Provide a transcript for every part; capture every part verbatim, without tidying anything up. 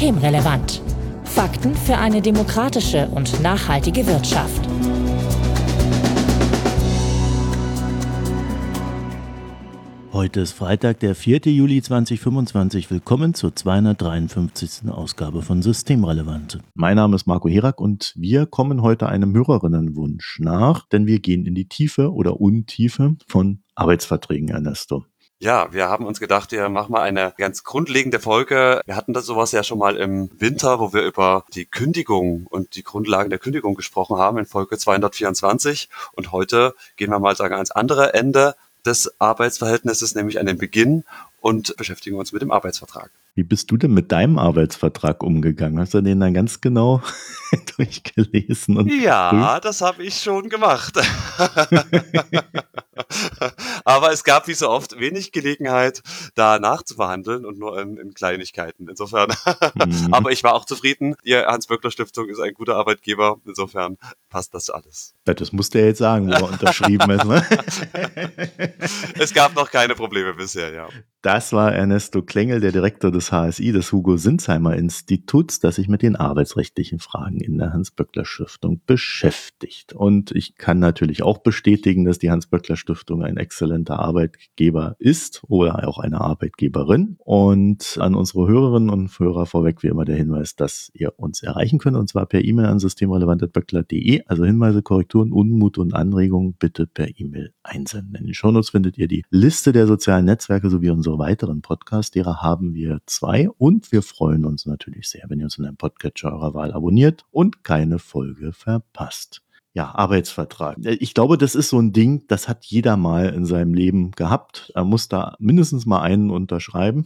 Systemrelevant. Fakten für eine demokratische und nachhaltige Wirtschaft. Heute ist Freitag, der vierter Juli zweitausendfünfundzwanzig. Willkommen zur zweihundertdreiundfünfzigsten Ausgabe von Systemrelevant. Mein Name ist Marco Herak und wir kommen heute einem Hörerinnenwunsch nach, denn wir gehen in die Tiefe oder Untiefe von Arbeitsverträgen, Ernesto. Ja, wir haben uns gedacht, wir machen mal eine ganz grundlegende Folge. Wir hatten das sowas ja schon mal im Winter, wo wir über die Kündigung und die Grundlagen der Kündigung gesprochen haben in Folge zweihundertvierundzwanzig. Und heute gehen wir mal sagen ans andere Ende des Arbeitsverhältnisses, nämlich an den Beginn, und beschäftigen uns mit dem Arbeitsvertrag. Wie bist du denn mit deinem Arbeitsvertrag umgegangen? Hast du den dann ganz genau durchgelesen? Und ja, prüft? Das habe ich schon gemacht. Aber es gab wie so oft wenig Gelegenheit, da nachzuverhandeln und nur in, in Kleinigkeiten. Insofern. Mhm. Aber ich war auch zufrieden. Die Hans-Böckler-Stiftung ist ein guter Arbeitgeber. Insofern passt das alles. Ja, das musst du ja jetzt sagen, wo er unterschrieben ist. Ne? Es gab noch keine Probleme bisher, ja. Das war Ernesto Klengel, der Direktor des H S I, des Hugo-Sinsheimer-Instituts, das sich mit den arbeitsrechtlichen Fragen in der Hans-Böckler-Stiftung beschäftigt. Und ich kann natürlich auch bestätigen, dass die Hans-Böckler-Stiftung ein exzellenter Arbeitgeber ist oder auch eine Arbeitgeberin. Und an unsere Hörerinnen und Hörer vorweg wie immer der Hinweis, dass ihr uns erreichen könnt, und zwar per E-Mail an systemrelevant punkt böckler punkt de. Also Hinweise, Korrekturen, Unmut und Anregungen bitte per E-Mail einsenden. In den Shownotes findet ihr die Liste der sozialen Netzwerke sowie unsere weiteren Podcasts, derer haben wir zwei, und wir freuen uns natürlich sehr, wenn ihr uns in einem Podcatcher eurer Wahl abonniert und keine Folge verpasst. Ja, Arbeitsvertrag. Ich glaube, das ist so ein Ding, das hat jeder mal in seinem Leben gehabt. Er muss da mindestens mal einen unterschreiben,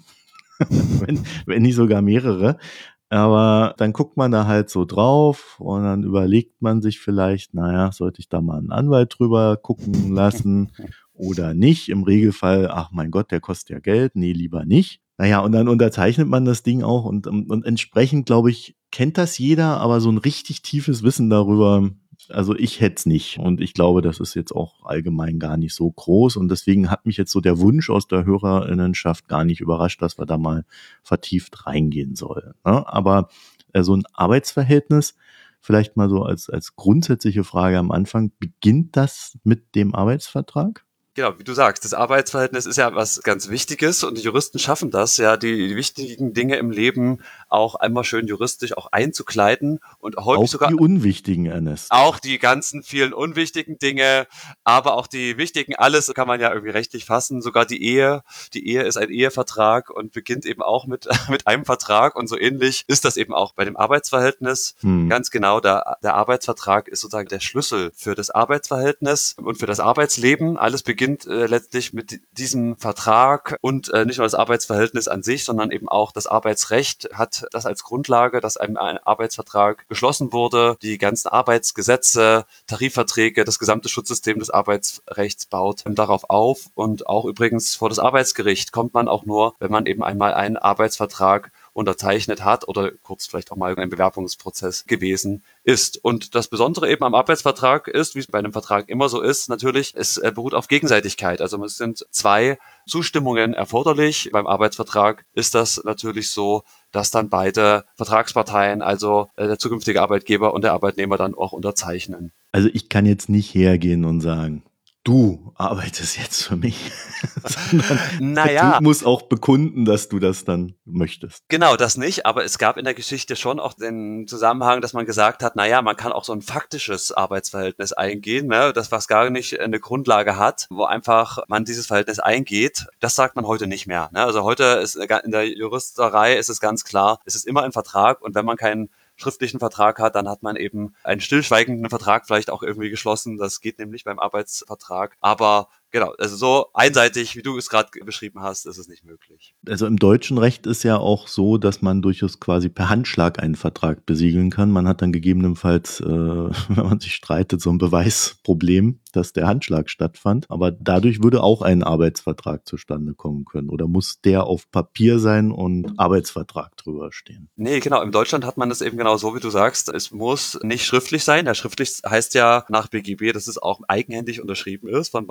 wenn, wenn nicht sogar mehrere. Aber dann guckt man da halt so drauf und dann überlegt man sich vielleicht, naja, sollte ich da mal einen Anwalt drüber gucken lassen oder nicht? Im Regelfall, ach mein Gott, der kostet ja Geld, nee, lieber nicht. Naja, und dann unterzeichnet man das Ding auch und, und entsprechend, glaube ich, kennt das jeder, aber so ein richtig tiefes Wissen darüber, also ich hätte es nicht, und ich glaube, das ist jetzt auch allgemein gar nicht so groß, und deswegen hat mich jetzt so der Wunsch aus der Hörerinnenschaft gar nicht überrascht, dass wir da mal vertieft reingehen sollen. Ne? Aber äh, so ein Arbeitsverhältnis, vielleicht mal so als, als grundsätzliche Frage am Anfang, beginnt das mit dem Arbeitsvertrag? Genau, wie du sagst, das Arbeitsverhältnis ist ja was ganz Wichtiges, und die Juristen schaffen das, ja, die, die wichtigen Dinge im Leben auch einmal schön juristisch auch einzukleiden und häufig auch sogar die unwichtigen, Ernest. Auch die ganzen vielen unwichtigen Dinge, aber auch die wichtigen, alles kann man ja irgendwie rechtlich fassen, sogar die Ehe. Die Ehe ist ein Ehevertrag und beginnt eben auch mit mit einem Vertrag, und so ähnlich ist das eben auch bei dem Arbeitsverhältnis. Hm. Ganz genau, der, der Arbeitsvertrag ist sozusagen der Schlüssel für das Arbeitsverhältnis und für das Arbeitsleben. Alles beginnt äh, letztlich mit diesem Vertrag, und äh, nicht nur das Arbeitsverhältnis an sich, sondern eben auch das Arbeitsrecht hat das als Grundlage, dass ein, ein Arbeitsvertrag geschlossen wurde. Die ganzen Arbeitsgesetze, Tarifverträge, das gesamte Schutzsystem des Arbeitsrechts baut darauf auf. Und auch übrigens vor das Arbeitsgericht kommt man auch nur, wenn man eben einmal einen Arbeitsvertrag unterzeichnet hat oder kurz vielleicht auch mal ein Bewerbungsprozess gewesen ist. Und das Besondere eben am Arbeitsvertrag ist, wie es bei einem Vertrag immer so ist, natürlich, es beruht auf Gegenseitigkeit. Also es sind zwei Zustimmungen erforderlich. Beim Arbeitsvertrag ist das natürlich so, dass dann beide Vertragsparteien, also der zukünftige Arbeitgeber und der Arbeitnehmer, dann auch unterzeichnen. Also ich kann jetzt nicht hergehen und sagen, du arbeitest jetzt für mich, sondern naja, du musst auch bekunden, dass du das dann möchtest. Genau, das nicht, aber es gab in der Geschichte schon auch den Zusammenhang, dass man gesagt hat, naja, man kann auch so ein faktisches Arbeitsverhältnis eingehen, ne, das was gar nicht eine Grundlage hat, wo einfach man dieses Verhältnis eingeht. Das sagt man heute nicht mehr. Ne? Also heute ist in der Juristerei ist es ganz klar, es ist immer ein Vertrag, und wenn man keinen schriftlichen Vertrag hat, dann hat man eben einen stillschweigenden Vertrag vielleicht auch irgendwie geschlossen. Das geht nämlich beim Arbeitsvertrag. Aber genau, also so einseitig, wie du es gerade beschrieben hast, ist es nicht möglich. Also im deutschen Recht ist ja auch so, dass man durchaus quasi per Handschlag einen Vertrag besiegeln kann. Man hat dann gegebenenfalls, äh, wenn man sich streitet, so ein Beweisproblem, dass der Handschlag stattfand. Aber dadurch würde auch ein Arbeitsvertrag zustande kommen können. Oder muss der auf Papier sein und Arbeitsvertrag drüber stehen? Nee, genau. In Deutschland hat man das eben genau so, wie du sagst. Es muss nicht schriftlich sein. Ja, schriftlich heißt ja nach B G B, dass es auch eigenhändig unterschrieben ist von beiden Seiten.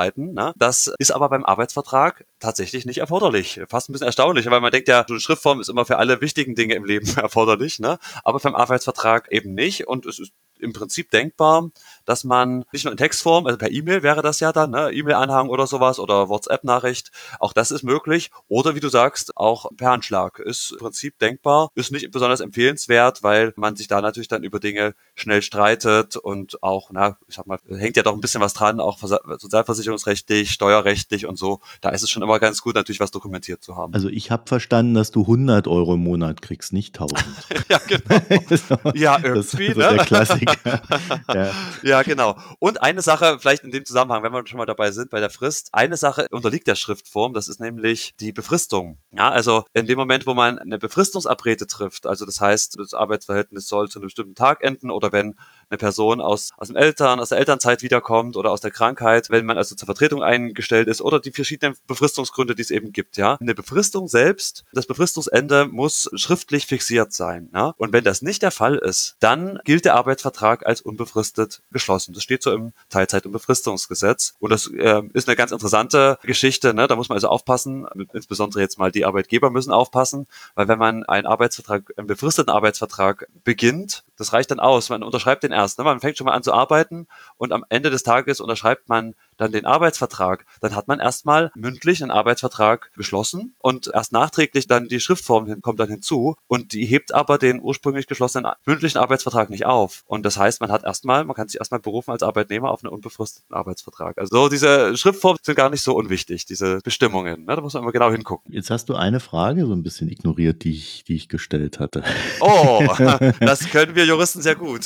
arbeiten. Ne? Das ist aber beim Arbeitsvertrag tatsächlich nicht erforderlich. Fast ein bisschen erstaunlich, weil man denkt ja, so eine Schriftform ist immer für alle wichtigen Dinge im Leben erforderlich, ne? Aber beim Arbeitsvertrag eben nicht. Und es ist im Prinzip denkbar, dass man nicht nur in Textform, also per E-Mail wäre das ja dann, ne, E-Mail-Anhang oder sowas oder WhatsApp-Nachricht, auch das ist möglich. Oder wie du sagst, auch per Handschlag ist im Prinzip denkbar, ist nicht besonders empfehlenswert, weil man sich da natürlich dann über Dinge schnell streitet und auch, na, ich sag mal, hängt ja doch ein bisschen was dran, auch sozialversicherungsrechtlich, steuerrechtlich und so. Da ist es schon immer ganz gut, natürlich was dokumentiert zu haben. Also ich habe verstanden, dass du hundert Euro im Monat kriegst, nicht tausend. Ja, genau. Ja, irgendwie, das, das ne? ist der Klassiker. Ja. Ja, genau. Und eine Sache, vielleicht in dem Zusammenhang, wenn wir schon mal dabei sind bei der Frist, eine Sache unterliegt der Schriftform, das ist nämlich die Befristung. Ja, also in dem Moment, wo man eine Befristungsabrede trifft, also das heißt, das Arbeitsverhältnis soll zu einem bestimmten Tag enden oder wenn eine Person aus, aus dem Eltern, aus der Elternzeit wiederkommt oder aus der Krankheit, wenn man also zur Vertretung eingestellt ist oder die verschiedenen Befristungsgründe, die es eben gibt, ja. Eine Befristung selbst, das Befristungsende muss schriftlich fixiert sein, ja. Und wenn das nicht der Fall ist, dann gilt der Arbeitsvertrag als unbefristet geschlossen. Das steht so im Teilzeit- und Befristungsgesetz. Und das äh, ist eine ganz interessante Geschichte, ne? Da muss man also aufpassen, insbesondere jetzt mal die Arbeitgeber müssen aufpassen, weil wenn man einen Arbeitsvertrag, einen befristeten Arbeitsvertrag beginnt, das reicht dann aus. Man unterschreibt den erst, ne? Man fängt schon mal an zu arbeiten und am Ende des Tages unterschreibt man dann den Arbeitsvertrag. Dann hat man erstmal mündlich einen Arbeitsvertrag geschlossen und erst nachträglich dann die Schriftform kommt dann hinzu und die hebt aber den ursprünglich geschlossenen mündlichen Arbeitsvertrag nicht auf. Und das heißt, man hat erstmal, man kann sich erstmal berufen als Arbeitnehmer auf einen unbefristeten Arbeitsvertrag. Also so diese Schriftformen sind gar nicht so unwichtig, diese Bestimmungen. Ne? Da muss man immer genau hingucken. Jetzt hast du eine Frage so ein bisschen ignoriert, die ich, die ich gestellt hatte. Oh, das können wir Juristen sehr gut.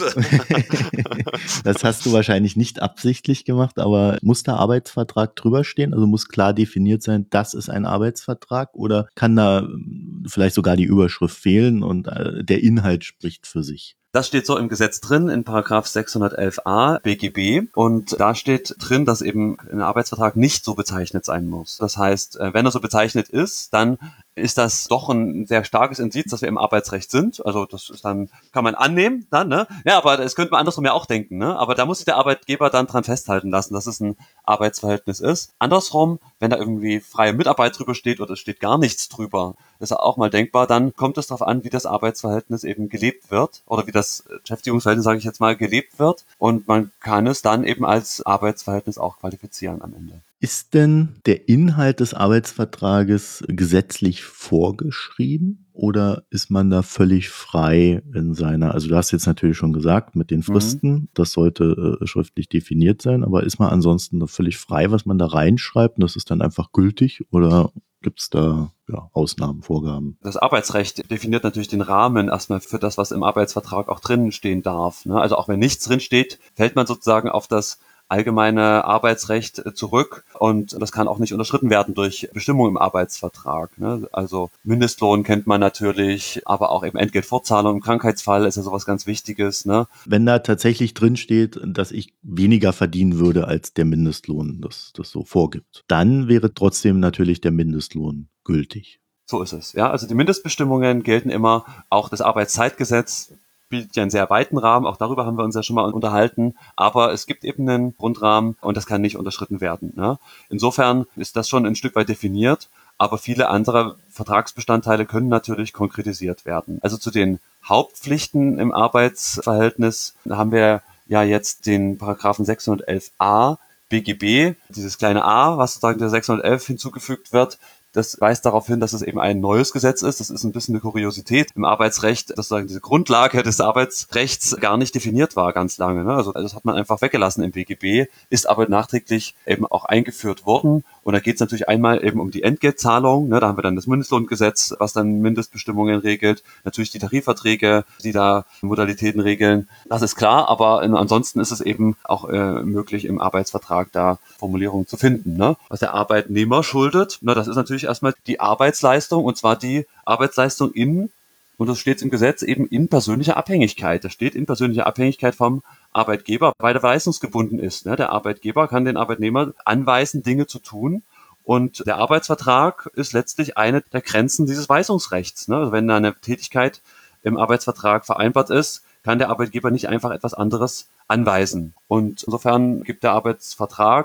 Das hast du wahrscheinlich nicht absichtlich gemacht, aber muss der Arbeitsvertrag drüber stehen? Also muss klar definiert sein, das ist ein Arbeitsvertrag oder kann da vielleicht sogar die Überschrift fehlen und der Inhalt spricht für sich? Das steht so im Gesetz drin, in Paragraph sechshundertelf a B G B. Und da steht drin, dass eben ein Arbeitsvertrag nicht so bezeichnet sein muss. Das heißt, wenn er so bezeichnet ist, dann ist das doch ein sehr starkes Indiz, dass wir im Arbeitsrecht sind. Also das ist dann, kann man annehmen dann, ne? Ja, aber das könnte man andersrum ja auch denken, ne? Aber da muss sich der Arbeitgeber dann dran festhalten lassen, dass es ein Arbeitsverhältnis ist. Andersrum, wenn da irgendwie freie Mitarbeit drüber steht oder es steht gar nichts drüber, ist auch mal denkbar, dann kommt es darauf an, wie das Arbeitsverhältnis eben gelebt wird oder wie das Beschäftigungsverhältnis, sage ich jetzt mal, gelebt wird. Und man kann es dann eben als Arbeitsverhältnis auch qualifizieren am Ende. Ist denn der Inhalt des Arbeitsvertrages gesetzlich vorgeschrieben oder ist man da völlig frei in seiner, also du hast jetzt natürlich schon gesagt, mit den Fristen, mhm. das sollte äh, schriftlich definiert sein, aber ist man ansonsten da völlig frei, was man da reinschreibt und das ist dann einfach gültig oder gibt es da ja, Ausnahmen, Vorgaben? Das Arbeitsrecht definiert natürlich den Rahmen erstmal für das, was im Arbeitsvertrag auch drinnen stehen darf. Ne? Also auch wenn nichts drin steht, fällt man sozusagen auf das allgemeine Arbeitsrecht zurück und das kann auch nicht unterschritten werden durch Bestimmungen im Arbeitsvertrag. Ne? Also Mindestlohn kennt man natürlich, aber auch eben Entgeltfortzahlung im Krankheitsfall ist ja sowas ganz Wichtiges. Ne? Wenn da tatsächlich drin steht, dass ich weniger verdienen würde, als der Mindestlohn das, das so vorgibt, dann wäre trotzdem natürlich der Mindestlohn gültig. So ist es. Ja, also die Mindestbestimmungen gelten immer, auch das Arbeitszeitgesetz bietet ja einen sehr weiten Rahmen, auch darüber haben wir uns ja schon mal unterhalten, aber es gibt eben einen Grundrahmen und das kann nicht unterschritten werden. Ne? Insofern ist das schon ein Stück weit definiert, aber viele andere Vertragsbestandteile können natürlich konkretisiert werden. Also zu den Hauptpflichten im Arbeitsverhältnis haben wir ja jetzt den Paragraphen sechshundertelf a B G B, dieses kleine a, was sozusagen der sechshundertelf hinzugefügt wird. Das weist darauf hin, dass es eben ein neues Gesetz ist. Das ist ein bisschen eine Kuriosität im Arbeitsrecht, dass sozusagen diese Grundlage des Arbeitsrechts gar nicht definiert war ganz lange. Ne? Also das hat man einfach weggelassen im B G B, ist aber nachträglich eben auch eingeführt worden. Und da geht es natürlich einmal eben um die Entgeltzahlung. Ne? Da haben wir dann das Mindestlohngesetz, was dann Mindestbestimmungen regelt. Natürlich die Tarifverträge, die da Modalitäten regeln. Das ist klar, aber ansonsten ist es eben auch äh, möglich, im Arbeitsvertrag da Formulierungen zu finden. Ne? Was der Arbeitnehmer schuldet, ne? Das ist natürlich erstmal die Arbeitsleistung und zwar die Arbeitsleistung in, und das steht im Gesetz, eben in persönlicher Abhängigkeit. Das steht in persönlicher Abhängigkeit vom Arbeitgeber, weil der leistungsgebunden ist. Der Arbeitgeber kann den Arbeitnehmer anweisen, Dinge zu tun und der Arbeitsvertrag ist letztlich eine der Grenzen dieses Weisungsrechts. Also wenn da eine Tätigkeit im Arbeitsvertrag vereinbart ist, kann der Arbeitgeber nicht einfach etwas anderes anweisen. Und insofern gibt der Arbeitsvertrag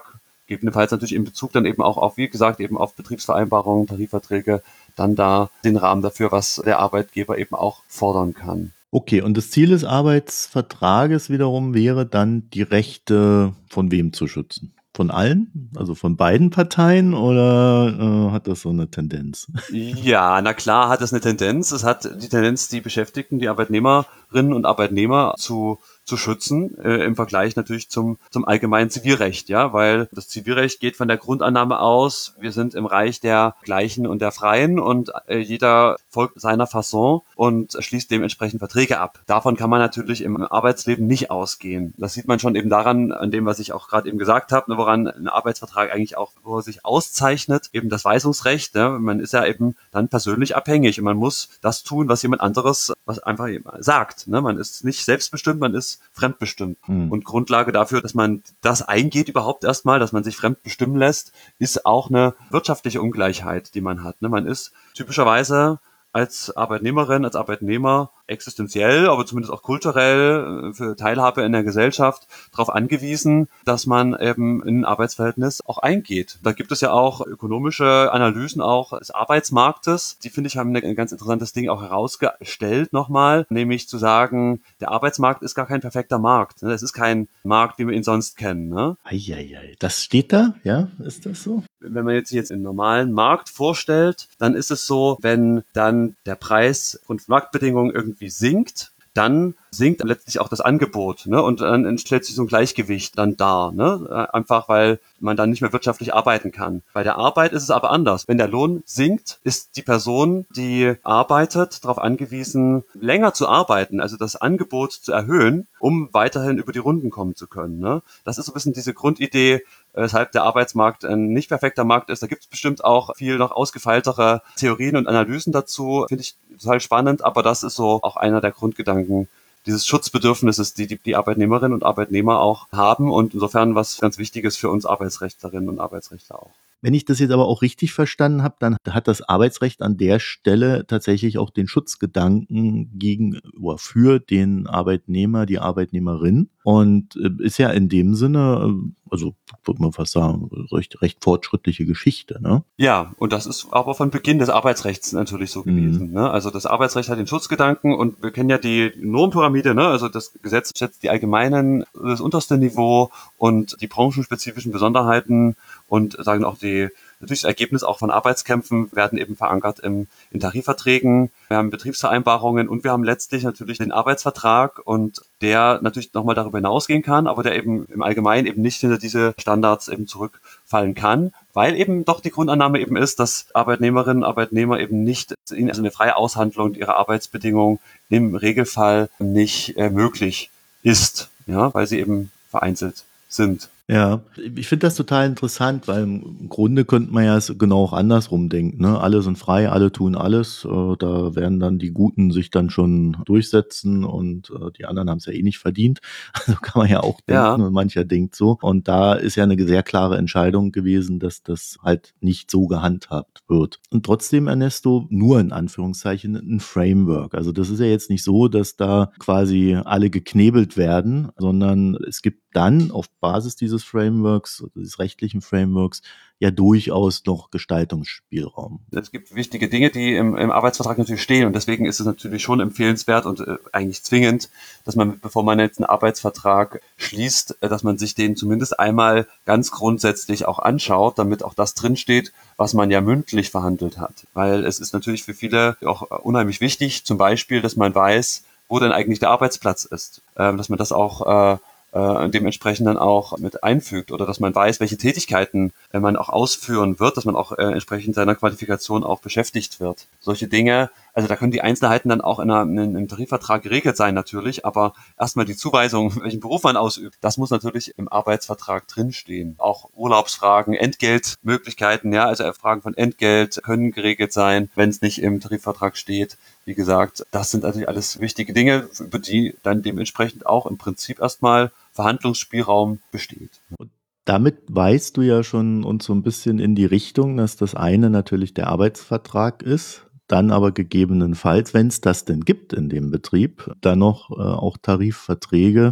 gegebenenfalls natürlich in Bezug dann eben auch auf, wie gesagt, eben auf Betriebsvereinbarungen, Tarifverträge, dann da den Rahmen dafür, was der Arbeitgeber eben auch fordern kann. Okay, und das Ziel des Arbeitsvertrages wiederum wäre dann, die Rechte von wem zu schützen? Von allen? Also von beiden Parteien oder äh, hat das so eine Tendenz? Ja, na klar hat es eine Tendenz. Es hat die Tendenz, die Beschäftigten, die Arbeitnehmerinnen und Arbeitnehmer zu zu schützen, äh, im Vergleich natürlich zum zum allgemeinen Zivilrecht, ja, weil das Zivilrecht geht von der Grundannahme aus, wir sind im Reich der Gleichen und der Freien und äh, jeder folgt seiner Fasson und schließt dementsprechend Verträge ab. Davon kann man natürlich im Arbeitsleben nicht ausgehen. Das sieht man schon eben daran, an dem, was ich auch gerade eben gesagt habe, ne, woran ein Arbeitsvertrag eigentlich auch, wo er sich auszeichnet, eben das Weisungsrecht. Ne, man ist ja eben dann persönlich abhängig und man muss das tun, was jemand anderes, was einfach sagt. Ne, man ist nicht selbstbestimmt, man ist fremdbestimmt. Hm. Und Grundlage dafür, dass man das eingeht überhaupt erstmal, dass man sich fremdbestimmen lässt, ist auch eine wirtschaftliche Ungleichheit, die man hat. Ne, man ist typischerweise als Arbeitnehmerin, als Arbeitnehmer existenziell, aber zumindest auch kulturell für Teilhabe in der Gesellschaft darauf angewiesen, dass man eben in ein Arbeitsverhältnis auch eingeht. Da gibt es ja auch ökonomische Analysen auch des Arbeitsmarktes. Die, finde ich, haben ein ganz interessantes Ding auch herausgestellt nochmal, nämlich zu sagen, der Arbeitsmarkt ist gar kein perfekter Markt. Es ist kein Markt, wie wir ihn sonst kennen. Ne? Eieiei, das steht da? Ja, ist das so? Wenn man jetzt jetzt einen normalen Markt vorstellt, dann ist es so, wenn dann der Preis und Marktbedingungen irgendwie sinkt, dann sinkt letztlich auch das Angebot, ne? Und dann entsteht sich so ein Gleichgewicht dann da, ne? Einfach weil man dann nicht mehr wirtschaftlich arbeiten kann. Bei der Arbeit ist es aber anders. Wenn der Lohn sinkt, ist die Person, die arbeitet, darauf angewiesen, länger zu arbeiten, also das Angebot zu erhöhen, um weiterhin über die Runden kommen zu können, ne? Das ist so ein bisschen diese Grundidee, weshalb der Arbeitsmarkt ein nicht perfekter Markt ist. Da gibt es bestimmt auch viel noch ausgefeiltere Theorien und Analysen dazu. Finde ich total spannend, aber das ist so auch einer der Grundgedanken dieses Schutzbedürfnisses, die, die die Arbeitnehmerinnen und Arbeitnehmer auch haben und insofern was ganz Wichtiges für uns Arbeitsrechtlerinnen und Arbeitsrechtler auch. Wenn ich das jetzt aber auch richtig verstanden habe, dann hat das Arbeitsrecht an der Stelle tatsächlich auch den Schutzgedanken gegenüber für den Arbeitnehmer, die Arbeitnehmerin und ist ja in dem Sinne, also würde man fast sagen, recht, recht fortschrittliche Geschichte, ne? Ja, und das ist aber von Beginn des Arbeitsrechts natürlich so gewesen. Mhm. Ne? Also das Arbeitsrecht hat den Schutzgedanken und wir kennen ja die Normpyramide, ne? Also das Gesetz setzt die allgemeinen, das unterste Niveau und die branchenspezifischen Besonderheiten und sagen auch die, natürlich das Ergebnis auch von Arbeitskämpfen werden eben verankert im, in Tarifverträgen. Wir haben Betriebsvereinbarungen und wir haben letztlich natürlich den Arbeitsvertrag und der natürlich nochmal darüber hinausgehen kann, aber der eben im Allgemeinen eben nicht hinter diese Standards eben zurückfallen kann, weil eben doch die Grundannahme eben ist, dass Arbeitnehmerinnen und Arbeitnehmer eben nicht, also eine freie Aushandlung ihrer Arbeitsbedingungen im Regelfall nicht äh, möglich ist, ja, weil sie eben vereinzelt sind. Ja, ich finde das total interessant, weil im Grunde könnte man ja es genau auch andersrum denken, ne? Alle sind frei, alle tun alles, äh, da werden dann die Guten sich dann schon durchsetzen und äh, die anderen haben es ja eh nicht verdient. Also kann man ja auch denken, ja. Und mancher denkt so. Und da ist ja eine sehr klare Entscheidung gewesen, dass das halt nicht so gehandhabt wird. Und trotzdem, Ernesto, nur in Anführungszeichen ein Framework. Also das ist ja jetzt nicht so, dass da quasi alle geknebelt werden, sondern es gibt dann auf Basis dieses Frameworks, dieses rechtlichen Frameworks, ja durchaus noch Gestaltungsspielraum. Es gibt wichtige Dinge, die im, im Arbeitsvertrag natürlich stehen und deswegen ist es natürlich schon empfehlenswert und äh, eigentlich zwingend, dass man, bevor man jetzt einen Arbeitsvertrag schließt, äh, dass man sich den zumindest einmal ganz grundsätzlich auch anschaut, damit auch das drinsteht, was man ja mündlich verhandelt hat. Weil es ist natürlich für viele auch unheimlich wichtig, zum Beispiel, dass man weiß, wo denn eigentlich der Arbeitsplatz ist, äh, dass man das auch äh, äh, dementsprechend dann auch mit einfügt oder dass man weiß, welche Tätigkeiten äh, man auch ausführen wird, dass man auch äh, entsprechend seiner Qualifikation auch beschäftigt wird. Solche Dinge, also da können die Einzelheiten dann auch in, einer, in einem Tarifvertrag geregelt sein natürlich, aber erstmal die Zuweisung, welchen Beruf man ausübt, das muss natürlich im Arbeitsvertrag drinstehen. Auch Urlaubsfragen, Entgeltmöglichkeiten, ja, also Fragen von Entgelt können geregelt sein, wenn es nicht im Tarifvertrag steht. Wie gesagt, das sind natürlich alles wichtige Dinge, über die dann dementsprechend auch im Prinzip erstmal Verhandlungsspielraum besteht. Und damit weist du ja schon uns so ein bisschen in die Richtung, dass das eine natürlich der Arbeitsvertrag ist, dann aber gegebenenfalls, wenn es das denn gibt in dem Betrieb, dann noch äh, auch Tarifverträge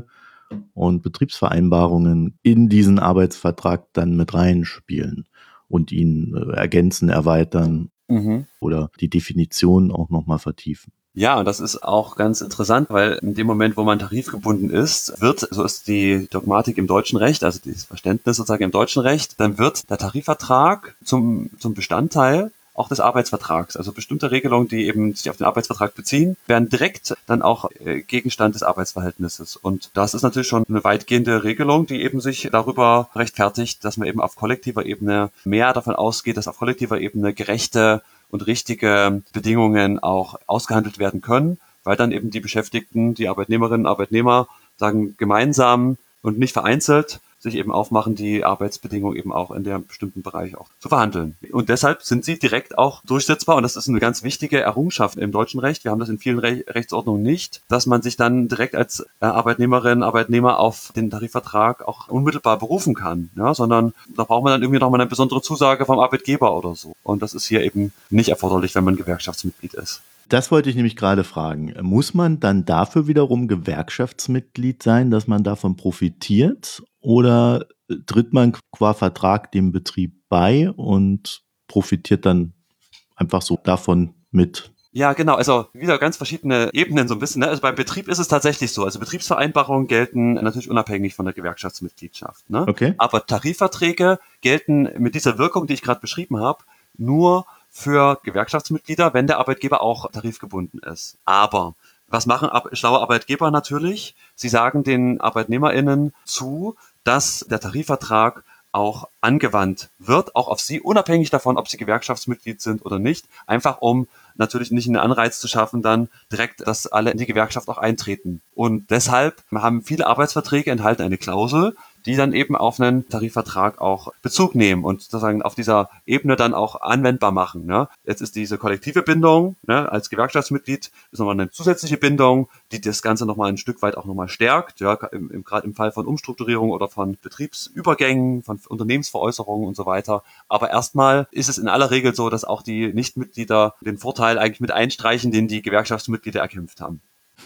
und Betriebsvereinbarungen in diesen Arbeitsvertrag dann mit reinspielen und ihn äh, ergänzen, erweitern mhm. oder die Definition auch nochmal vertiefen. Ja, und das ist auch ganz interessant, weil in dem Moment, wo man tarifgebunden ist, wird, so ist die Dogmatik im deutschen Recht, also das Verständnis sozusagen im deutschen Recht, dann wird der Tarifvertrag zum, zum Bestandteil auch des Arbeitsvertrags. Also bestimmte Regelungen, die eben sich auf den Arbeitsvertrag beziehen, werden direkt dann auch äh, Gegenstand des Arbeitsverhältnisses. Und das ist natürlich schon eine weitgehende Regelung, die eben sich darüber rechtfertigt, dass man eben auf kollektiver Ebene mehr davon ausgeht, dass auf kollektiver Ebene gerechte und richtige Bedingungen auch ausgehandelt werden können, weil dann eben die Beschäftigten, die Arbeitnehmerinnen und Arbeitnehmer sagen, gemeinsam und nicht vereinzelt sich eben aufmachen, die Arbeitsbedingungen eben auch in dem bestimmten Bereich auch zu verhandeln. Und deshalb sind sie direkt auch durchsetzbar und das ist eine ganz wichtige Errungenschaft im deutschen Recht. Wir haben das in vielen Re- Rechtsordnungen nicht, dass man sich dann direkt als Arbeitnehmerin, Arbeitnehmer auf den Tarifvertrag auch unmittelbar berufen kann, ja, sondern da braucht man dann irgendwie nochmal eine besondere Zusage vom Arbeitgeber oder so. Und das ist hier eben nicht erforderlich, wenn man Gewerkschaftsmitglied ist. Das wollte ich nämlich gerade fragen. Muss man dann dafür wiederum Gewerkschaftsmitglied sein, dass man davon profitiert? Oder tritt man qua Vertrag dem Betrieb bei und profitiert dann einfach so davon mit? Ja, genau. Also wieder ganz verschiedene Ebenen so ein bisschen. Ne? Also beim Betrieb ist es tatsächlich so. Also Betriebsvereinbarungen gelten natürlich unabhängig von der Gewerkschaftsmitgliedschaft. Ne? Okay. Aber Tarifverträge gelten mit dieser Wirkung, die ich gerade beschrieben habe, nur für Gewerkschaftsmitglieder, wenn der Arbeitgeber auch tarifgebunden ist. Aber was machen schlaue Arbeitgeber natürlich? Sie sagen den ArbeitnehmerInnen zu, dass der Tarifvertrag auch angewandt wird, auch auf sie, unabhängig davon, ob sie Gewerkschaftsmitglied sind oder nicht, einfach um natürlich nicht einen Anreiz zu schaffen, dann direkt, dass alle in die Gewerkschaft auch eintreten. Und deshalb haben viele Arbeitsverträge enthalten eine Klausel, die dann eben auf einen Tarifvertrag auch Bezug nehmen und sozusagen auf dieser Ebene dann auch anwendbar machen. Ne? Jetzt ist diese kollektive Bindung, ne, als Gewerkschaftsmitglied ist nochmal eine zusätzliche Bindung, die das Ganze nochmal ein Stück weit auch nochmal stärkt, ja, im, im, gerade im Fall von Umstrukturierung oder von Betriebsübergängen, von Unternehmensveräußerungen und so weiter. Aber erstmal ist es in aller Regel so, dass auch die Nichtmitglieder den Vorteil eigentlich mit einstreichen, den die Gewerkschaftsmitglieder erkämpft haben.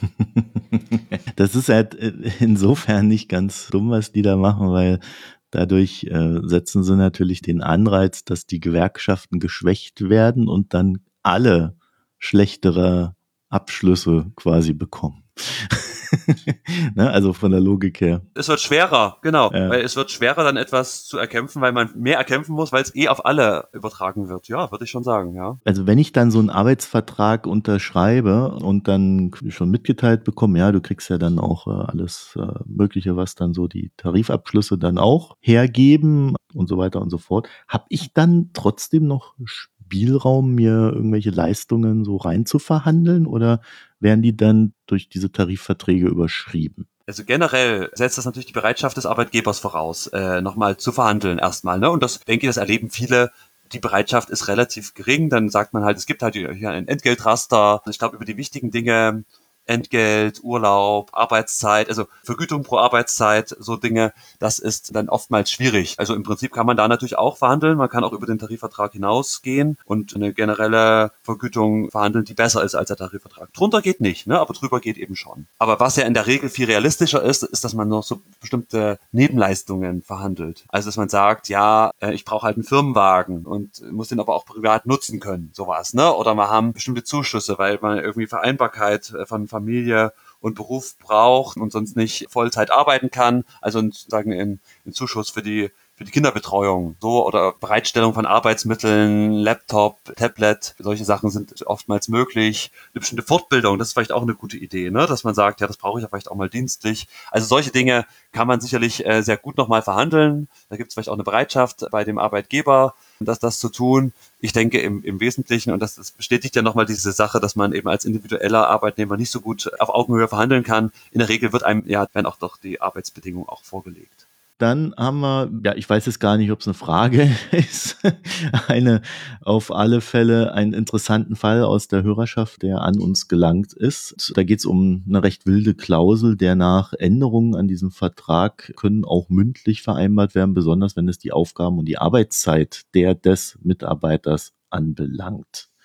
Das ist halt insofern nicht ganz dumm, was die da machen, weil dadurch äh, setzen sie natürlich den Anreiz, dass die Gewerkschaften geschwächt werden und dann alle schlechtere Abschlüsse quasi bekommen. Ne, also von der Logik her. Es wird schwerer, genau, ja. Weil es wird schwerer, dann etwas zu erkämpfen, weil man mehr erkämpfen muss, weil es eh auf alle übertragen wird. Ja, würde ich schon sagen, ja. Also wenn ich dann so einen Arbeitsvertrag unterschreibe und dann schon mitgeteilt bekomme, ja, du kriegst ja dann auch äh, alles äh, Mögliche, was dann so die Tarifabschlüsse dann auch hergeben und so weiter und so fort, habe ich dann trotzdem noch Spielraum, mir irgendwelche Leistungen so rein zu verhandeln oder werden die dann durch diese Tarifverträge überschrieben? Also generell setzt das natürlich die Bereitschaft des Arbeitgebers voraus, äh, nochmal zu verhandeln erstmal. Ne? Und das, denke ich, das erleben viele. Die Bereitschaft ist relativ gering. Dann sagt man halt, es gibt halt hier ein Entgeltraster. Ich glaube, über die wichtigen Dinge, Entgelt, Urlaub, Arbeitszeit, also Vergütung pro Arbeitszeit, so Dinge, das ist dann oftmals schwierig. Also im Prinzip kann man da natürlich auch verhandeln, man kann auch über den Tarifvertrag hinausgehen und eine generelle Vergütung verhandeln, die besser ist als der Tarifvertrag. Drunter geht nicht, ne, aber drüber geht eben schon. Aber was ja in der Regel viel realistischer ist, ist, dass man noch so bestimmte Nebenleistungen verhandelt. Also dass man sagt, ja, ich brauche halt einen Firmenwagen und muss den aber auch privat nutzen können, sowas, ne? Oder wir haben bestimmte Zuschüsse, weil man irgendwie Vereinbarkeit von Familie und Beruf braucht und sonst nicht Vollzeit arbeiten kann, also sozusagen ein Zuschuss für die für die Kinderbetreuung, so oder Bereitstellung von Arbeitsmitteln, Laptop, Tablet, solche Sachen sind oftmals möglich. Eine bestimmte Fortbildung, das ist vielleicht auch eine gute Idee, ne, dass man sagt, ja, das brauche ich ja vielleicht auch mal dienstlich. Also solche Dinge kann man sicherlich äh, sehr gut nochmal verhandeln. Da gibt es vielleicht auch eine Bereitschaft bei dem Arbeitgeber, das das zu tun. Ich denke im, im Wesentlichen, und das, das bestätigt ja nochmal diese Sache, dass man eben als individueller Arbeitnehmer nicht so gut auf Augenhöhe verhandeln kann. In der Regel wird einem, ja, werden auch doch die Arbeitsbedingungen auch vorgelegt. Dann haben wir, ja, ich weiß jetzt gar nicht, ob es eine Frage ist, eine auf alle Fälle einen interessanten Fall aus der Hörerschaft, der an uns gelangt ist. Da geht es um eine recht wilde Klausel, der nach Änderungen an diesem Vertrag können auch mündlich vereinbart werden, besonders wenn es die Aufgaben und die Arbeitszeit der des Mitarbeiters anbelangt.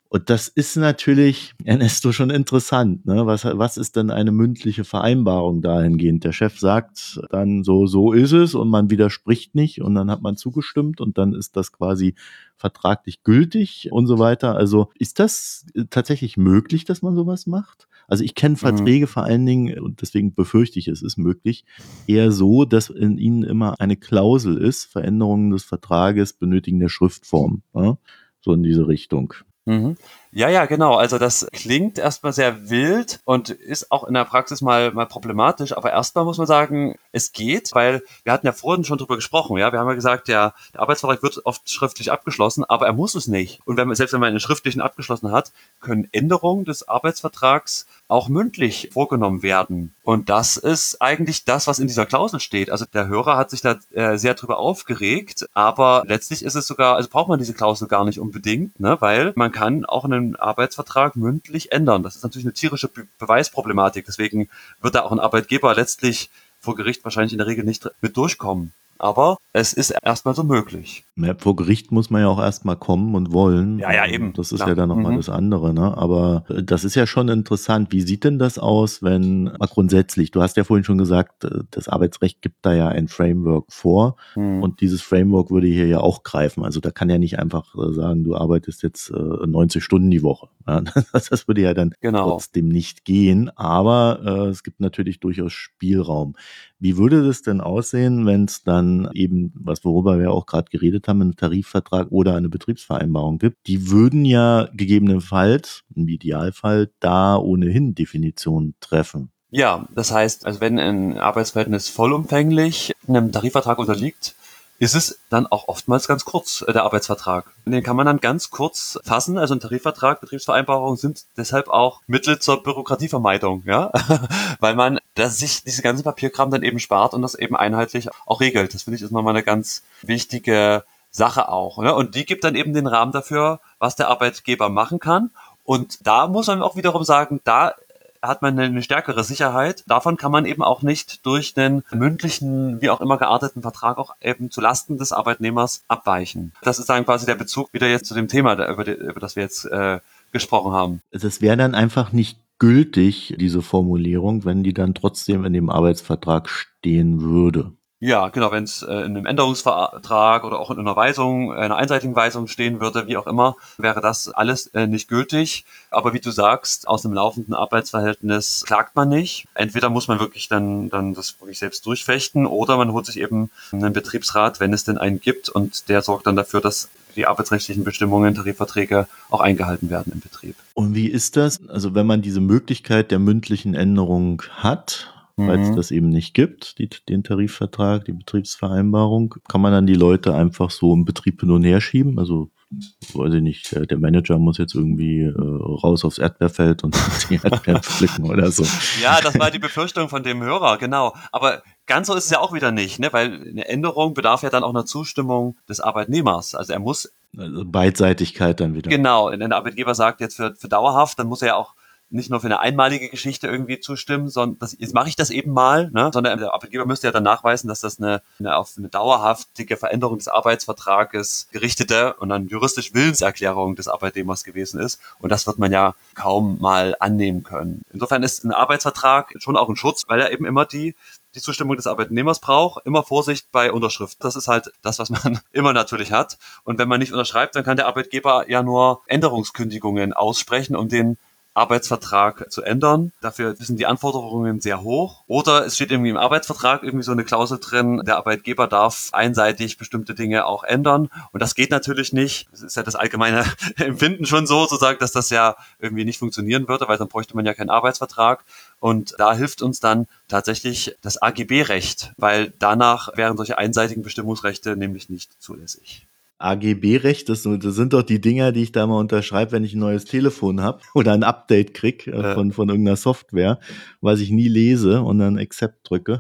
Und das ist natürlich, Ernesto, schon interessant. Ne? Was, was ist denn eine mündliche Vereinbarung dahingehend? Der Chef sagt dann so, so ist es und man widerspricht nicht und dann hat man zugestimmt und dann ist das quasi vertraglich gültig und so weiter. Also ist das tatsächlich möglich, dass man sowas macht? Also ich kenne Verträge mhm. vor allen Dingen, und deswegen befürchte ich, es ist möglich, eher so, dass in ihnen immer eine Klausel ist, Veränderungen des Vertrages benötigen der Schriftform. Ja? So in diese Richtung. Mhm. Ja, ja, genau. Also das klingt erstmal sehr wild und ist auch in der Praxis mal mal problematisch. Aber erstmal muss man sagen, es geht, weil wir hatten ja vorhin schon drüber gesprochen. Ja, wir haben ja gesagt, ja, der Arbeitsvertrag wird oft schriftlich abgeschlossen, aber er muss es nicht. Und wenn man selbst wenn man einen schriftlichen abgeschlossen hat, können Änderungen des Arbeitsvertrags auch mündlich vorgenommen werden. Und das ist eigentlich das, was in dieser Klausel steht. Also der Hörer hat sich da äh, sehr drüber aufgeregt, aber letztlich ist es sogar, also braucht man diese Klausel gar nicht unbedingt, ne, weil man kann auch einen Arbeitsvertrag mündlich ändern. Das ist natürlich eine tierische Be- Beweisproblematik. Deswegen wird da auch ein Arbeitgeber letztlich vor Gericht wahrscheinlich in der Regel nicht mit durchkommen. Aber es ist erstmal so möglich. Ja, vor Gericht muss man ja auch erstmal kommen und wollen. Ja, ja, eben. Das ist Klar. ja dann nochmal mhm. das andere, ne? Aber das ist ja schon interessant. Wie sieht denn das aus, wenn mal grundsätzlich, du hast ja vorhin schon gesagt, das Arbeitsrecht gibt da ja ein Framework vor mhm. und dieses Framework würde hier ja auch greifen. Also da kann ja nicht einfach sagen, du arbeitest jetzt neunzig Stunden die Woche. Ja, das, das würde ja dann genau. trotzdem nicht gehen. Aber äh, es gibt natürlich durchaus Spielraum. Wie würde das denn aussehen, wenn es dann eben, was worüber wir auch gerade geredet haben, einen Tarifvertrag oder eine Betriebsvereinbarung gibt? Die würden ja gegebenenfalls, im Idealfall, da ohnehin Definitionen treffen. Ja, das heißt, also wenn ein Arbeitsverhältnis vollumfänglich einem Tarifvertrag unterliegt, ist es dann auch oftmals ganz kurz, äh, der Arbeitsvertrag. Den kann man dann ganz kurz fassen. Also ein Tarifvertrag, Betriebsvereinbarungen sind deshalb auch Mittel zur Bürokratievermeidung, ja, weil man das sich diese ganzen Papierkram dann eben spart und das eben einheitlich auch regelt. Das finde ich ist nochmal eine ganz wichtige Sache auch, ne? Und die gibt dann eben den Rahmen dafür, was der Arbeitgeber machen kann. Und da muss man auch wiederum sagen, da hat man eine stärkere Sicherheit. Davon kann man eben auch nicht durch einen mündlichen, wie auch immer gearteten Vertrag auch eben zu Lasten des Arbeitnehmers abweichen. Das ist dann quasi der Bezug wieder jetzt zu dem Thema, über, die, über das wir jetzt äh, gesprochen haben. Es wäre dann einfach nicht gültig, diese Formulierung, wenn die dann trotzdem in dem Arbeitsvertrag stehen würde. Ja, genau, wenn es äh, in einem Änderungsvertrag oder auch in einer Weisung, einer einseitigen Weisung stehen würde, wie auch immer, wäre das alles äh, nicht gültig. Aber wie du sagst, aus einem laufenden Arbeitsverhältnis klagt man nicht. Entweder muss man wirklich dann dann das wirklich selbst durchfechten oder man holt sich eben einen Betriebsrat, wenn es denn einen gibt, und der sorgt dann dafür, dass die arbeitsrechtlichen Bestimmungen, Tarifverträge auch eingehalten werden im Betrieb. Und wie ist das? Also wenn man diese Möglichkeit der mündlichen Änderung hat, weil es mhm. das eben nicht gibt, die, den Tarifvertrag, die Betriebsvereinbarung, kann man dann die Leute einfach so im Betrieb hin und her schieben? Also, weiß ich nicht, der Manager muss jetzt irgendwie äh, raus aufs Erdbeerfeld und die Erdbeeren pflücken oder so. Ja, das war die Befürchtung von dem Hörer, genau. Aber ganz so ist es ja auch wieder nicht, ne? Weil eine Änderung bedarf ja dann auch einer Zustimmung des Arbeitnehmers. Also er muss... Also Beidseitigkeit dann wieder. Genau, wenn der Arbeitgeber sagt jetzt für, für dauerhaft, dann muss er ja auch nicht nur für eine einmalige Geschichte irgendwie zustimmen, sondern das, jetzt mache ich das eben mal, ne? Sondern der Arbeitgeber müsste ja dann nachweisen, dass das eine, eine auf eine dauerhaftige Veränderung des Arbeitsvertrages gerichtete und dann juristische Willenserklärung des Arbeitnehmers gewesen ist. Und das wird man ja kaum mal annehmen können. Insofern ist ein Arbeitsvertrag schon auch ein Schutz, weil er eben immer die die Zustimmung des Arbeitnehmers braucht. Immer Vorsicht bei Unterschrift. Das ist halt das, was man immer natürlich hat. Und wenn man nicht unterschreibt, dann kann der Arbeitgeber ja nur Änderungskündigungen aussprechen, um den Arbeitsvertrag zu ändern. Dafür sind die Anforderungen sehr hoch. Oder es steht irgendwie im Arbeitsvertrag irgendwie so eine Klausel drin, der Arbeitgeber darf einseitig bestimmte Dinge auch ändern. Und das geht natürlich nicht. Das ist ja das allgemeine Empfinden schon so, sozusagen, dass das ja irgendwie nicht funktionieren würde, weil dann bräuchte man ja keinen Arbeitsvertrag. Und da hilft uns dann tatsächlich das A G B-Recht, weil danach wären solche einseitigen Bestimmungsrechte nämlich nicht zulässig. A G B-Recht, das, das sind doch die Dinger, die ich da mal unterschreibe, wenn ich ein neues Telefon habe oder ein Update krieg äh, von, von irgendeiner Software, was ich nie lese und dann Accept drücke.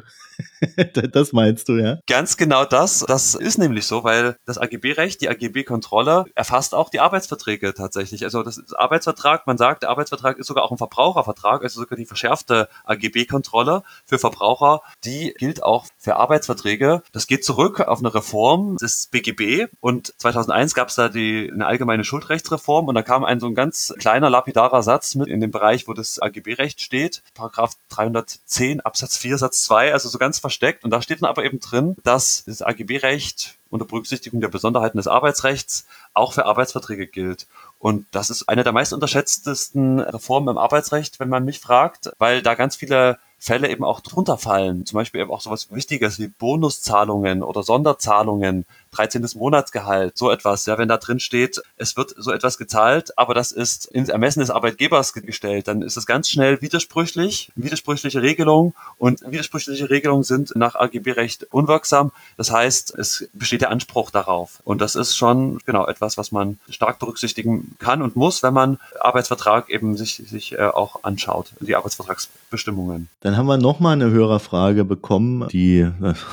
Das meinst du, ja? Ganz genau das. Das ist nämlich so, weil das A G B-Recht, die A G B-Kontrolle erfasst auch die Arbeitsverträge tatsächlich. Also das ist Arbeitsvertrag, man sagt, der Arbeitsvertrag ist sogar auch ein Verbrauchervertrag, also sogar die verschärfte A G B-Kontrolle für Verbraucher, die gilt auch für Arbeitsverträge. Das geht zurück auf eine Reform des B G B und Und zweitausendeins gab es da die eine allgemeine Schuldrechtsreform und da kam ein so ein ganz kleiner lapidarer Satz mit in dem Bereich, wo das A G B-Recht steht, Paragraph dreihundertzehn Absatz vier Satz zwei, also so ganz versteckt. Und da steht dann aber eben drin, dass das A G B-Recht unter Berücksichtigung der Besonderheiten des Arbeitsrechts auch für Arbeitsverträge gilt. Und das ist eine der meist unterschätztesten Reformen im Arbeitsrecht, wenn man mich fragt, weil da ganz viele Fälle eben auch drunter fallen. Zum Beispiel eben auch sowas Wichtiges wie Bonuszahlungen oder Sonderzahlungen, dreizehntes Monatsgehalt, so etwas. Ja, wenn da drin steht, es wird so etwas gezahlt, aber das ist ins Ermessen des Arbeitgebers gestellt, dann ist es ganz schnell widersprüchlich, widersprüchliche Regelung und widersprüchliche Regelungen sind nach A G B-Recht unwirksam. Das heißt, es besteht der Anspruch darauf. Und das ist schon genau etwas, was man stark berücksichtigen kann und muss, wenn man Arbeitsvertrag eben sich, sich äh, auch anschaut, die Arbeitsvertragsbestimmungen. Dann haben wir nochmal eine Hörerfrage bekommen, die,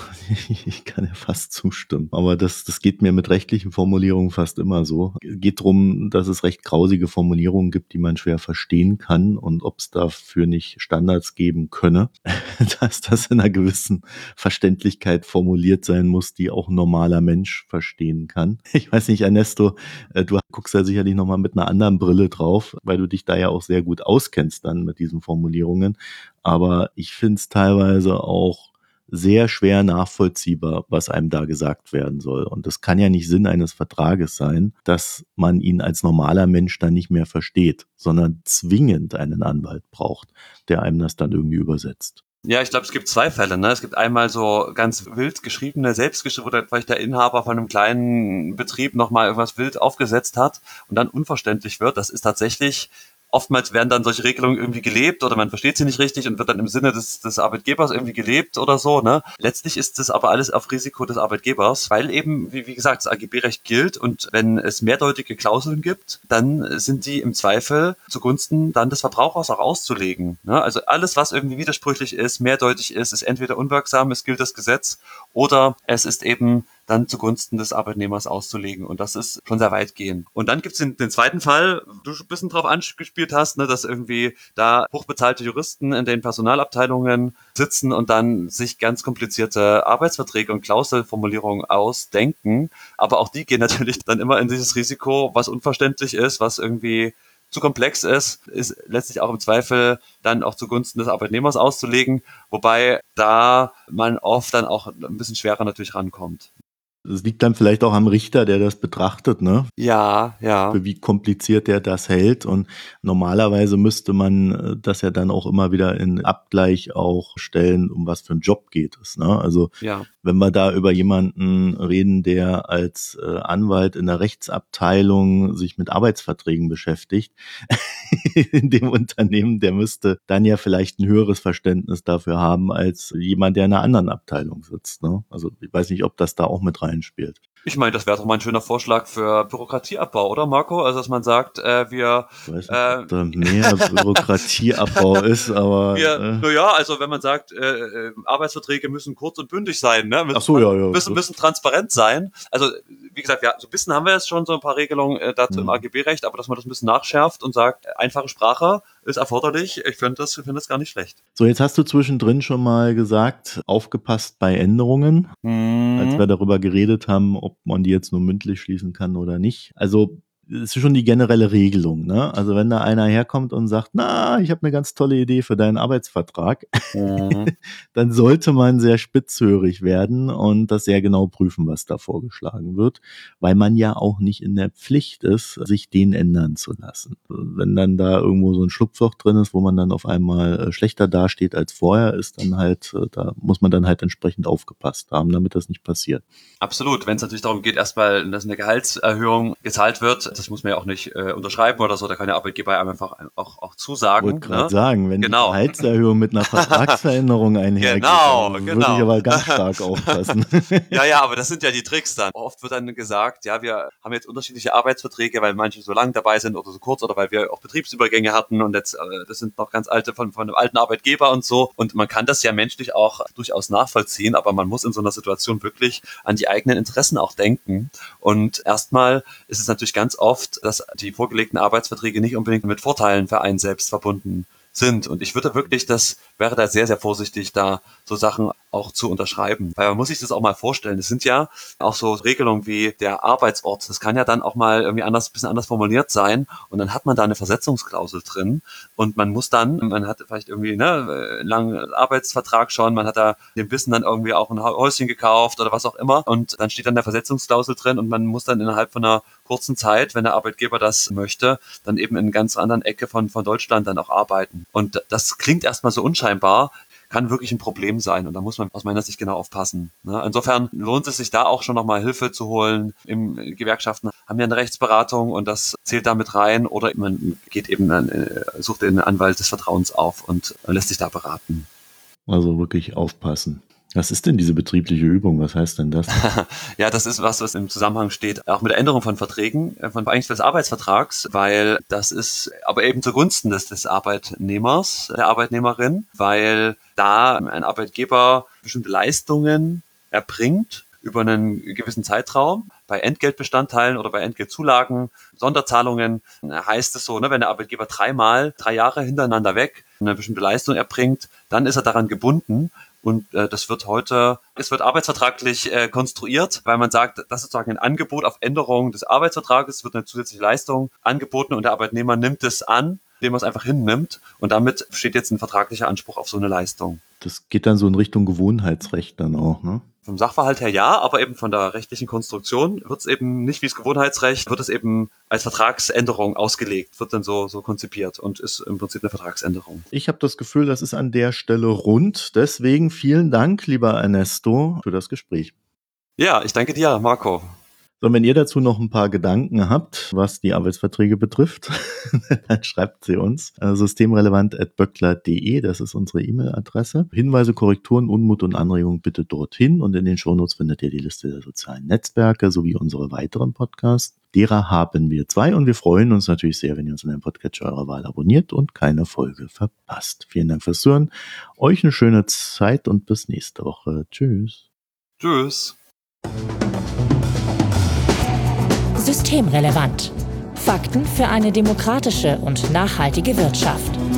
ich kann ja fast zustimmen, aber das, das geht mir mit rechtlichen Formulierungen fast immer so. Es geht darum, dass es recht grausige Formulierungen gibt, die man schwer verstehen kann und ob es dafür nicht Standards geben könne, dass das in einer gewissen Verständlichkeit formuliert sein muss, die auch ein normaler Mensch verstehen kann. Ich weiß nicht, Ernesto, du guckst ja sicherlich nochmal mit einer anderen Brille drauf, weil du dich da ja auch sehr gut auskennst dann mit diesen Formulierungen. Aber ich finde es teilweise auch sehr schwer nachvollziehbar, was einem da gesagt werden soll. Und das kann ja nicht Sinn eines Vertrages sein, dass man ihn als normaler Mensch dann nicht mehr versteht, sondern zwingend einen Anwalt braucht, der einem das dann irgendwie übersetzt. Ja, ich glaube, es gibt zwei Fälle. Ne? Es gibt einmal so ganz wild geschriebene, selbstgeschriebene, wo vielleicht der Inhaber von einem kleinen Betrieb nochmal irgendwas wild aufgesetzt hat und dann unverständlich wird. Das ist tatsächlich... Oftmals werden dann solche Regelungen irgendwie gelebt oder man versteht sie nicht richtig und wird dann im Sinne des, des Arbeitgebers irgendwie gelebt oder so. Ne? Letztlich ist das aber alles auf Risiko des Arbeitgebers, weil eben, wie, wie gesagt, das A G B-Recht gilt und wenn es mehrdeutige Klauseln gibt, dann sind die im Zweifel zugunsten dann des Verbrauchers auch auszulegen. Ne? Also alles, was irgendwie widersprüchlich ist, mehrdeutig ist, ist entweder unwirksam, es gilt das Gesetz oder es ist eben dann zugunsten des Arbeitnehmers auszulegen. Und das ist schon sehr weitgehend. Und dann gibt es den, den zweiten Fall, du ein bisschen drauf angespielt hast, ne, dass irgendwie da hochbezahlte Juristen in den Personalabteilungen sitzen und dann sich ganz komplizierte Arbeitsverträge und Klauselformulierungen ausdenken. Aber auch die gehen natürlich dann immer in dieses Risiko, was unverständlich ist, was irgendwie zu komplex ist, ist letztlich auch im Zweifel dann auch zugunsten des Arbeitnehmers auszulegen, wobei da man oft dann auch ein bisschen schwerer natürlich rankommt. Das liegt dann vielleicht auch am Richter, der das betrachtet, ne? Ja, ja. Für wie kompliziert der das hält. Und normalerweise müsste man das ja dann auch immer wieder in Abgleich auch stellen, um was für einen Job geht es, ne? Also ja. Wenn wir da über jemanden reden, der als äh, Anwalt in der Rechtsabteilung sich mit Arbeitsverträgen beschäftigt, in dem Unternehmen, der müsste dann ja vielleicht ein höheres Verständnis dafür haben als jemand, der in einer anderen Abteilung sitzt, ne? Also ich weiß nicht, ob das da auch mit reinspielt. Ich meine, das wäre doch mal ein schöner Vorschlag für Bürokratieabbau, oder Marco? Also, dass man sagt, äh, wir... Ich weiß nicht, äh, ob da mehr Bürokratieabbau ist, aber... Wir, äh, naja, also wenn man sagt, äh, Arbeitsverträge müssen kurz und bündig sein, ne? Müssen, Ach so, ja, ja. Müssen, müssen transparent sein. Also, wie gesagt, ja, so ein bisschen haben wir jetzt schon so ein paar Regelungen äh, dazu mhm. im A G B-Recht, aber dass man das ein bisschen nachschärft und sagt, einfache Sprache ist erforderlich. Ich finde das, finde das gar nicht schlecht. So, jetzt hast du zwischendrin schon mal gesagt, aufgepasst bei Änderungen, mhm. als wir darüber geredet haben, ob man die jetzt nur mündlich schließen kann oder nicht. Also das ist schon die generelle Regelung, ne? Also wenn da einer herkommt und sagt, na, ich habe eine ganz tolle Idee für deinen Arbeitsvertrag, mhm. dann sollte man sehr spitzhörig werden und das sehr genau prüfen, was da vorgeschlagen wird, weil man ja auch nicht in der Pflicht ist, sich den ändern zu lassen. Wenn dann da irgendwo so ein Schlupfloch drin ist, wo man dann auf einmal schlechter dasteht als vorher, ist dann halt, da muss man dann halt entsprechend aufgepasst haben, damit das nicht passiert. Absolut. Wenn es natürlich darum geht, erstmal, dass eine Gehaltserhöhung gezahlt wird, das muss man ja auch nicht äh, unterschreiben oder so, da kann der Arbeitgeber einem einfach auch, auch zusagen. Ich wollte gerade ne? sagen, wenn genau. die Gehaltserhöhung mit einer Vertragsveränderung einhergeht, genau, dann genau. würde ich aber ganz stark aufpassen. Ja, ja, aber das sind ja die Tricks dann. Oft wird dann gesagt, ja, wir haben jetzt unterschiedliche Arbeitsverträge, weil manche so lang dabei sind oder so kurz oder weil wir auch Betriebsübergänge hatten und jetzt, äh, das sind noch ganz alte von, von einem alten Arbeitgeber und so. Und man kann das ja menschlich auch durchaus nachvollziehen, aber man muss in so einer Situation wirklich an die eigenen Interessen auch denken. Und erstmal ist es natürlich ganz oft, dass die vorgelegten Arbeitsverträge nicht unbedingt mit Vorteilen für einen selbst verbunden sind. Und ich würde wirklich, das wäre da sehr, sehr vorsichtig, da so Sachen auch zu unterschreiben. Weil man muss sich das auch mal vorstellen. Es sind ja auch so Regelungen wie der Arbeitsort. Das kann ja dann auch mal irgendwie anders, bisschen anders formuliert sein. Und dann hat man da eine Versetzungsklausel drin. Und man muss dann, man hat vielleicht irgendwie ne, einen langen Arbeitsvertrag schon, man hat da dem Wissen dann irgendwie auch ein Häuschen gekauft oder was auch immer. Und dann steht dann der Versetzungsklausel drin und man muss dann innerhalb von einer kurzen Zeit, wenn der Arbeitgeber das möchte, dann eben in einer ganz anderen Ecke von, von Deutschland dann auch arbeiten. Und das klingt erstmal so unscheinbar, kann wirklich ein Problem sein und da muss man aus meiner Sicht genau aufpassen. Insofern lohnt es sich da auch schon nochmal Hilfe zu holen. Im Gewerkschaften haben ja eine Rechtsberatung und das zählt da mit rein oder man geht eben, sucht den Anwalt des Vertrauens auf und lässt sich da beraten. Also wirklich aufpassen. Was ist denn diese betriebliche Übung? Was heißt denn das? Ja, das ist was, was im Zusammenhang steht, auch mit der Änderung von Verträgen, von eigentlich des Arbeitsvertrags, weil das ist aber eben zugunsten des, des Arbeitnehmers, der Arbeitnehmerin, weil da ein Arbeitgeber bestimmte Leistungen erbringt über einen gewissen Zeitraum. Bei Entgeltbestandteilen oder bei Entgeltzulagen, Sonderzahlungen heißt es so, ne, wenn der Arbeitgeber dreimal, drei Jahre hintereinander weg eine bestimmte Leistung erbringt, dann ist er daran gebunden. Und äh, das wird heute, es wird arbeitsvertraglich äh, konstruiert, weil man sagt, das ist sozusagen ein Angebot auf Änderung des Arbeitsvertrages, es wird eine zusätzliche Leistung angeboten und der Arbeitnehmer nimmt es an, indem er es einfach hinnimmt. Und damit steht jetzt ein vertraglicher Anspruch auf so eine Leistung. Das geht dann so in Richtung Gewohnheitsrecht dann auch, ne? Vom Sachverhalt her ja, aber eben von der rechtlichen Konstruktion wird es eben nicht wie das Gewohnheitsrecht, wird es eben als Vertragsänderung ausgelegt, wird dann so so konzipiert und ist im Prinzip eine Vertragsänderung. Ich habe das Gefühl, das ist an der Stelle rund. Deswegen vielen Dank, lieber Ernesto, für das Gespräch. Ja, ich danke dir, Marco. So, wenn ihr dazu noch ein paar Gedanken habt, was die Arbeitsverträge betrifft, dann schreibt sie uns. systemrelevant at böckler punkt de, das ist unsere E-Mail-Adresse. Hinweise, Korrekturen, Unmut und Anregungen bitte dorthin. Und in den Shownotes findet ihr die Liste der sozialen Netzwerke sowie unsere weiteren Podcasts. Derer haben wir zwei und wir freuen uns natürlich sehr, wenn ihr uns in einem Podcatcher eurer Wahl abonniert und keine Folge verpasst. Vielen Dank fürs Zuhören. Euch eine schöne Zeit und bis nächste Woche. Tschüss. Tschüss. Systemrelevant. Fakten für eine demokratische und nachhaltige Wirtschaft.